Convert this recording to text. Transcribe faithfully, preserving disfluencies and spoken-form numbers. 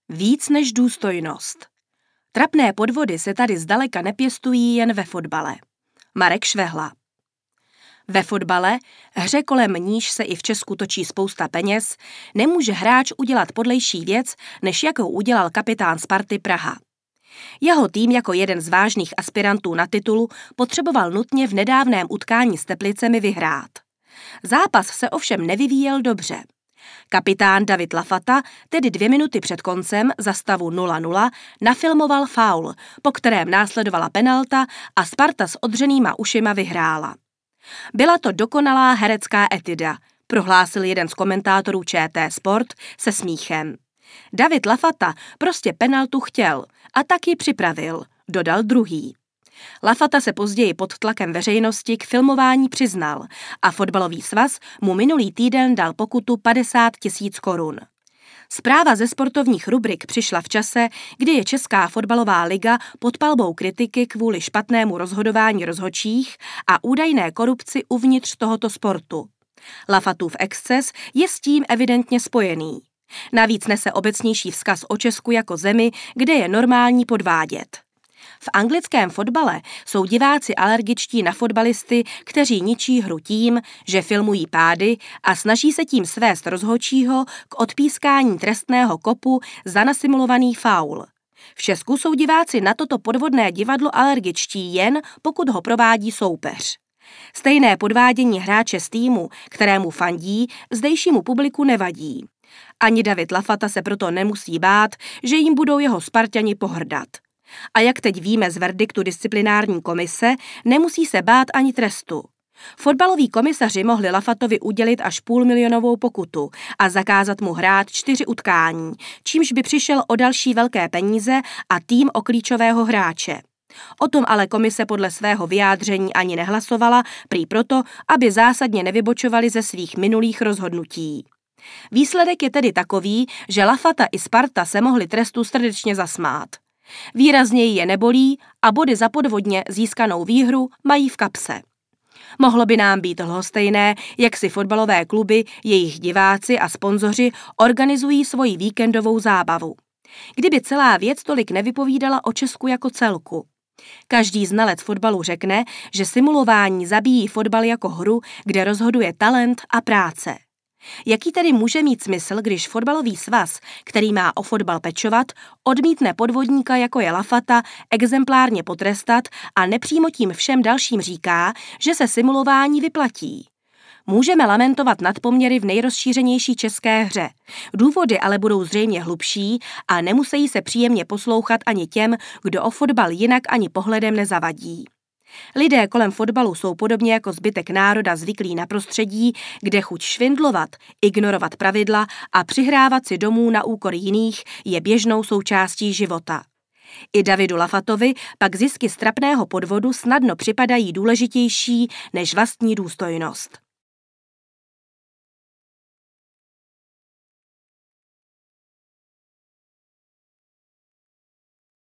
Víc než důstojnost. Trapné podvody se tady zdaleka nepěstují jen ve fotbale. Marek Švehla. Ve fotbale, hře kolem níž se i v Česku točí spousta peněz, nemůže hráč udělat podlejší věc, než jakou udělal kapitán Sparty Praha. Jeho tým jako jeden z vážných aspirantů na titul potřeboval nutně v nedávném utkání s Teplicemi vyhrát. Zápas se ovšem nevyvíjel dobře. Kapitán David Lafata tedy dvě minuty před koncem za stavu nula nula nafilmoval faul, po kterém následovala penalta a Sparta s odřenýma ušima vyhrála. Byla to dokonalá herecká etuda, prohlásil jeden z komentátorů Č T Sport se smíchem. David Lafata prostě penaltu chtěl a tak ji připravil, dodal druhý. Lafata se později pod tlakem veřejnosti k filmování přiznal a fotbalový svaz mu minulý týden dal pokutu padesát tisíc korun. Zpráva ze sportovních rubrik přišla v čase, kdy je Česká fotbalová liga pod palbou kritiky kvůli špatnému rozhodování rozhodčích a údajné korupci uvnitř tohoto sportu. Lafatův exces je s tím evidentně spojený. Navíc nese obecnější vzkaz o Česku jako zemi, kde je normální podvádět. V anglickém fotbale jsou diváci alergičtí na fotbalisty, kteří ničí hru tím, že filmují pády a snaží se tím svést rozhodčího k odpískání trestného kopu za nasimulovaný faul. V Česku jsou diváci na toto podvodné divadlo alergičtí jen, pokud ho provádí soupeř. Stejné podvádění hráče z týmu, kterému fandí, zdejšímu publiku nevadí. Ani David Lafata se proto nemusí bát, že jim budou jeho Sparťani pohrdat. A jak teď víme z verdiktu disciplinární komise, nemusí se bát ani trestu. Fotbaloví komisaři mohli Lafatovi udělit až půlmilionovou pokutu a zakázat mu hrát čtyři utkání, čímž by přišel o další velké peníze a tým o klíčového hráče. O tom ale komise podle svého vyjádření ani nehlasovala, prý proto, aby zásadně nevybočovali ze svých minulých rozhodnutí. Výsledek je tedy takový, že Lafata i Sparta se mohli trestu srdečně zasmát. Výrazněji je nebolí a body za podvodně získanou výhru mají v kapse. Mohlo by nám být lhostejné, jak si fotbalové kluby, jejich diváci a sponzoři organizují svoji víkendovou zábavu. Kdyby celá věc tolik nevypovídala o Česku jako celku. Každý znalec fotbalu řekne, že simulování zabíjí fotbal jako hru, kde rozhoduje talent a práce. Jaký tedy může mít smysl, když fotbalový svaz, který má o fotbal pečovat, odmítne podvodníka jako je Lafata exemplárně potrestat a nepřímo tím všem dalším říká, že se simulování vyplatí? Můžeme lamentovat nadpoměry v nejrozšířenější české hře. Důvody ale budou zřejmě hlubší a nemusí se příjemně poslouchat ani těm, kdo o fotbal jinak ani pohledem nezavadí. Lidé kolem fotbalu jsou podobně jako zbytek národa zvyklí na prostředí, kde chuť švindlovat, ignorovat pravidla a přihrávat si domů na úkor jiných je běžnou součástí života. I Davidu Lafatovi pak zisky z trapného podvodu snadno připadají důležitější než vlastní důstojnost.